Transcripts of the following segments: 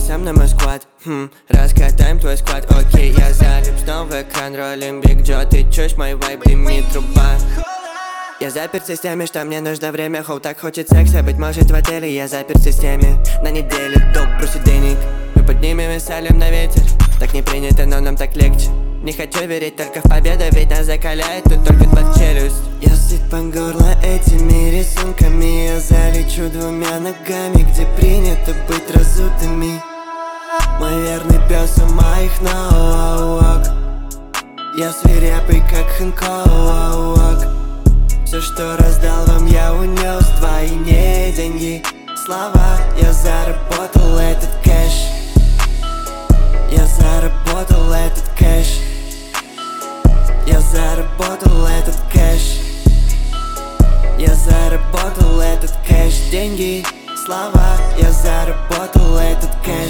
со мной мой сквад. Раскатаем твой склад, окей, я залип снова экран, ролим Биг Джо. Ты чуешь мой вайб, дымит труба. Я заперт в системе, что мне нужно время. Хоу, так хочет секса, быть может в отеле. Я заперт в системе, на неделю долг просит денег. Мы поднимем и салим на ветер. Так не принято, но нам так легче. Не хочу верить только в победу, ведь нас закаляет тут только под челюсть. Я сыт по горло этими рисунками. Я залечу двумя ногами, где принято быть разутыми. Мой верный пес у моих ног. Я свирепый, как Хэнкок. Все, что раздал вам, я унес вдвойне деньги. Слова, я заработал этот кэш. Я заработал этот кэш. Я заработал этот кэш. Я заработал этот кэш. Деньги, слова, я заработал этот кэш.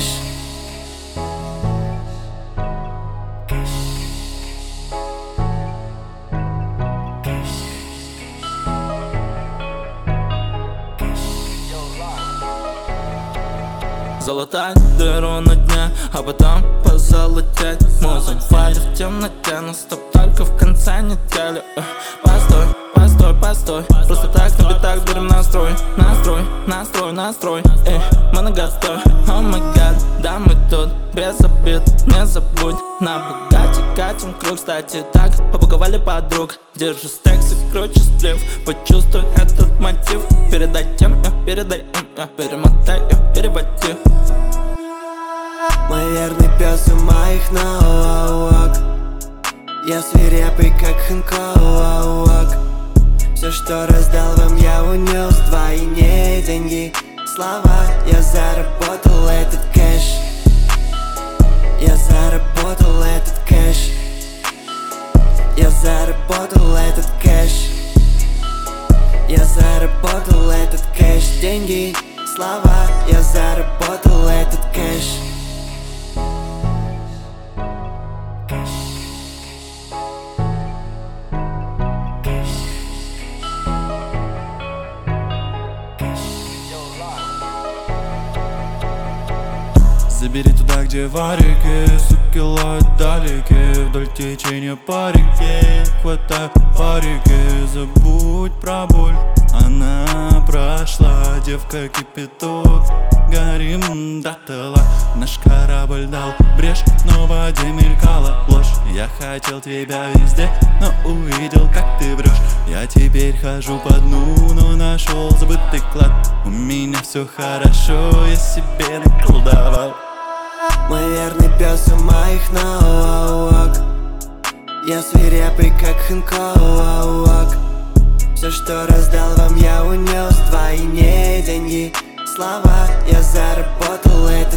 Залатать дыру на дне, а потом позолотеть. Музон файле в темноте, но стоп только в конце недели. Постой, постой, постой, просто так на битах берем настрой. Настрой, настрой, настрой, мы на гастроль. О май гад, да мы тут без обид, не забудь. На Бугатти катим круг, кстати так побуговали подруг. Держу стекс и круче сплив, почувствуй этот мотив. Передай тем, передай им, перемотай, переводи. Мой верный пес у моих ног. Я свирепый, как Хэнкок. Все, что раздал вам, я унес вдвойне деньги. Слова, я заработал этот кэш. Я заработал этот кэш. Я заработал этот кэш. Я заработал этот кэш. Деньги, слова, я заработал этот кэш. Забери туда, где варики, суки лают далеки. Вдоль течения по реке, хватай парики. Забудь про боль, она прошла. Девка кипяток, горим дотла. Наш корабль дал брешь, но в воде мелькала ложь. Я хотел тебя везде, но увидел, как ты врешь. Я теперь хожу по дну, но нашел забытый клад. У меня все хорошо, я себе наколдовал. Мой верный пес у моих ног. Я свирепый, как Хэнкок. Все, что раздал вам, я унес вдвойне деньги. Слова, я заработал этот